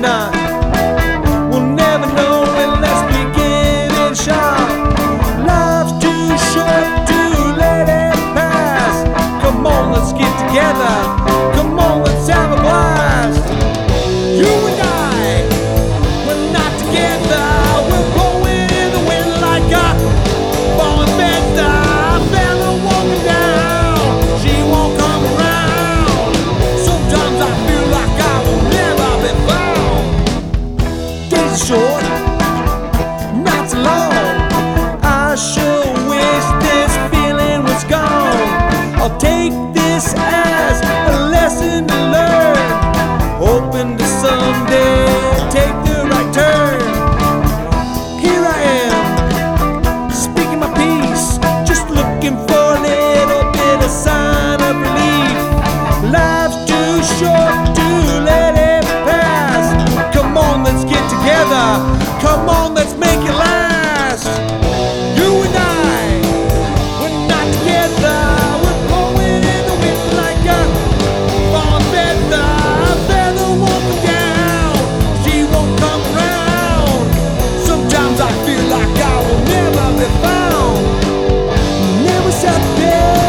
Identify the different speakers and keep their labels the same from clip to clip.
Speaker 1: not. We'll never know unless we give it a shot. Life's too short to let it pass. Come on, let's get together. Come on, let's have a blast. You and I, we're not together. We're blowing in the wind like a falling feather. Fella walking down, she won't come around. Sometimes I feel like I will never be found. Days are short, not so long. I sure wish this feeling was gone. I'll take this as a lesson to learn, hoping to someday take the right turn. Here I am, speaking my piece, just looking for a little bit of sign of relief. Life's too short to let it pass. Come on, let's get together. Come on, let's make it last. You and I, we're not together. We're blowing in the wind like a falling feather. Feather won't come down, she won't come around. Sometimes I feel like I will never be found. Never sat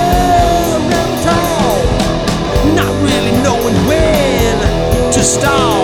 Speaker 1: there, never tall, not really knowing when to start.